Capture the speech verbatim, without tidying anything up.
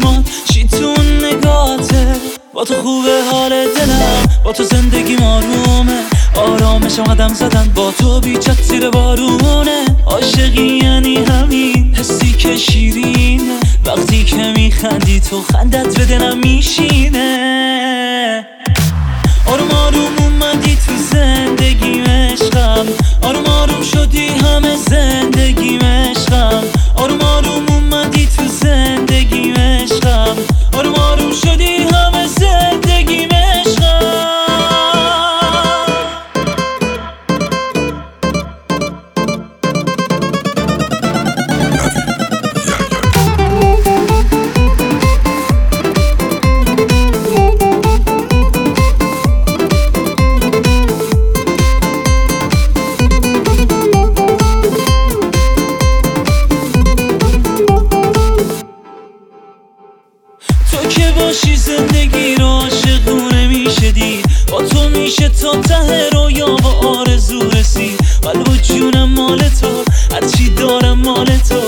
میاد چی تو اون نگاته. با تو خوبه حال دلم، با تو زندگی آرومه، آرامشم قدم زدن با تو بیچت زیر بارونه. عاشقی یعنی همین حسی که شیرینه، وقتی که میخندی تو خندت به دلم میشینه. آروم آروم اومدی تو زندگیم عشقم، آروم آروم شدی همه زندگیم عشقم. آروم آروم اومدی تو زندگیم عشقم، آروم آروم شدی همه زندگیم عشقم. تو که باشی زندگی رو عاشقونه میشه دید، با تو میشه تا ته رویا و آرزو رسید. قلب و جونم مال تو، هرچی دارم مال تو.